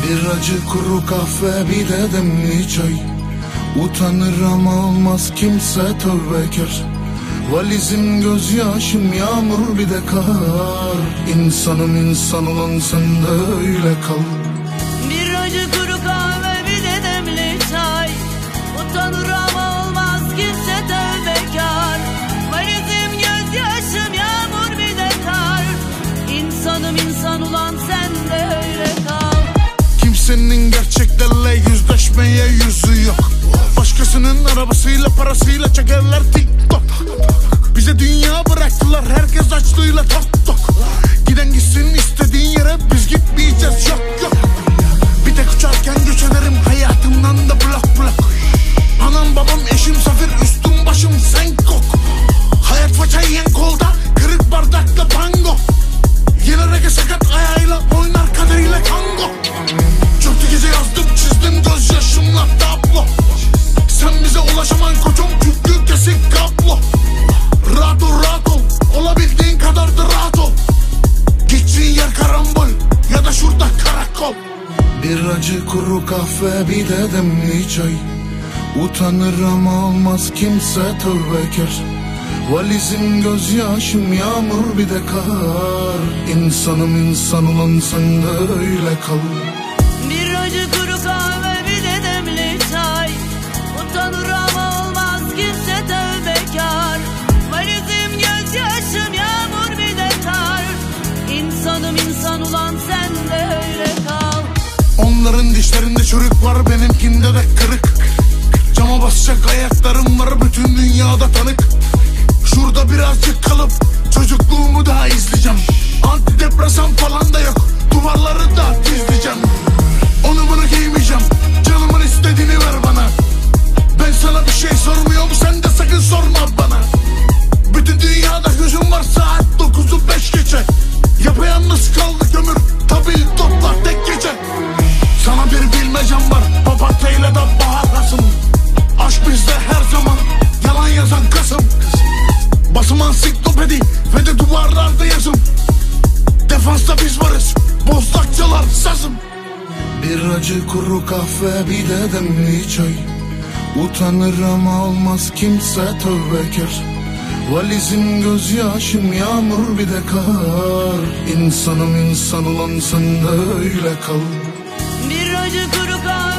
Bir acı kuru kahve bir de demli çay. Utanır ama olmaz kimse tövbekar. Valizim gözyaşım yağmur bir de kar. İnsanım insan olan sen de öyle kal. Bir acı kuru kahve bir de demli çay. Utanır ama olmaz kimse tövbekar. Valizim gözyaşım yağmur bir de kar. İnsanım insan olan sen de öyle kal. Kimsenin gerçeklerle yüzleşmeye yüzü yok. Başkasının arabasıyla parasıyla çekerler TikTok. Bize dünya bıraktılar herkes açlığıyla tok tok. Giden gitsin istediğin yere biz gitmeyeceğiz yok yok. Bir tek uçarken göç ederim hayatımdan da blok blok. Anam babam eşim safir üstüm başım sen kok. Hayat faça yiyen kolda kırık bardakla pango. Yine rege sakat ayağıyla oynar kaderiyle tango. Çöktü gece yazdım çizdim gözyaşımla tablo. Sen bize ulaşaman koçum çünkü kesik kablo. Rahat ol olabildiğin kadar da rahat ol. Gittiğin yer karambol ya da şurada karakol. Bir acı kuru kahve bir de demli çay. Utanır ama olmaz kimse tövbekar. Valizim gözyaşım yağmur bir de kar. İnsanım insan olan sen de öyle kal. Bir acı kuru kahve bir de demli çay. Utanır ama olmaz kimse tövbekar. Valizim gözyaşım yağmur bir de kar. İnsanım insan olan sen de öyle kal. Onların dişlerinde çürük var benimkinde de kırık. Cama basacak ayaklarım var bütün dünyada tanık. Şurada birazcık kalıp çocukluğumu daha izleyeceğim. Antidepresan falan da yok, duvarları da dizleyeceğim. Onu bunu giymeyeceğim, canımın istediğini ver bana. Ben sana bir şey sormuyorum, sen de sakın sorma bana. Bütün dünyada gözüm var saat 9'u 5 geçe. Yapayalnız kaldık ömür, tabii toplar tek gece. Sana bir bilmecem var, papatyayla da baharlasın. Aşk bizde her zaman, yalan yazan Kasım. Basım ansiklopedi ve de duvarlarda yazım. Defansta biz varız, bozdakçalar sazım. Bir acı kuru kahve bir de demli çay. Utanır ama olmaz kimse tövbekar. Valizim gözyaşım yağmur bir de kar. İnsanım insan olan sen de öyle kal. Bir acı kuru kahve